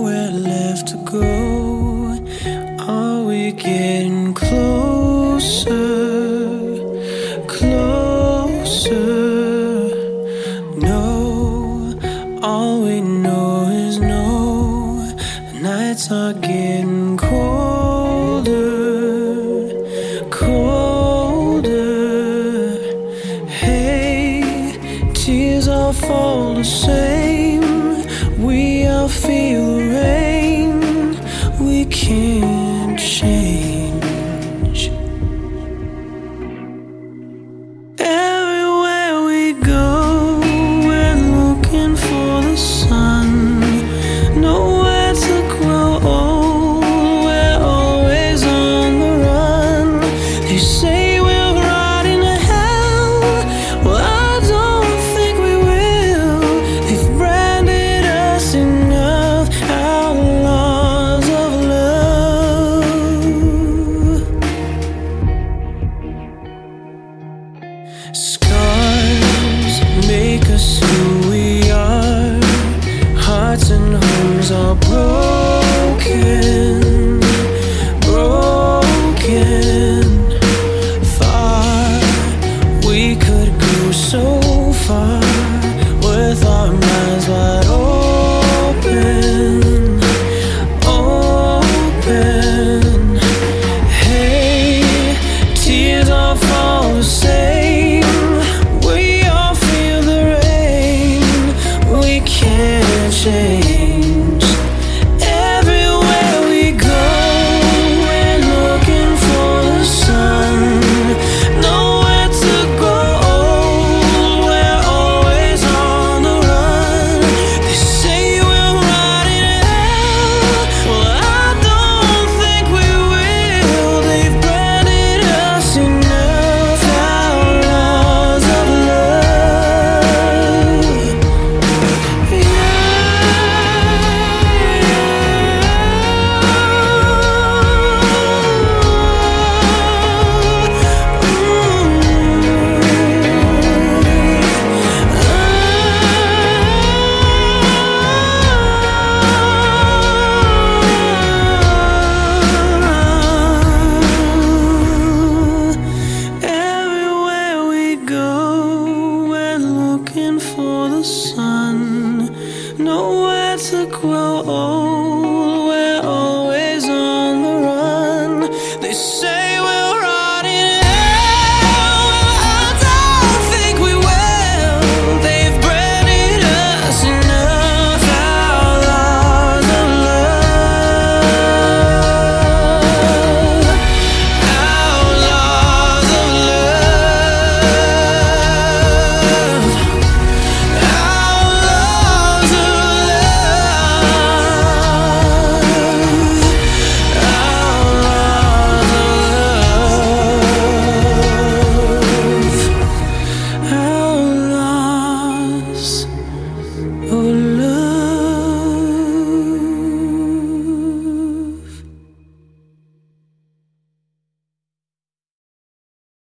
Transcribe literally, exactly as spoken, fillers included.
nowhere left to go. Are we getting closer, closer? No, all we know is no. The nights are getting colder, colder. Hey, tears all fall the same. We all feel the rain. We can't change. Everywhere we go, we're looking for the sun. Nowhere to grow old, we're always on the run. They say we're riding to hell. Well, I don't think we will. They've branded us enough, outlaws of love. Scars make us who we are. Hearts and homes are broken.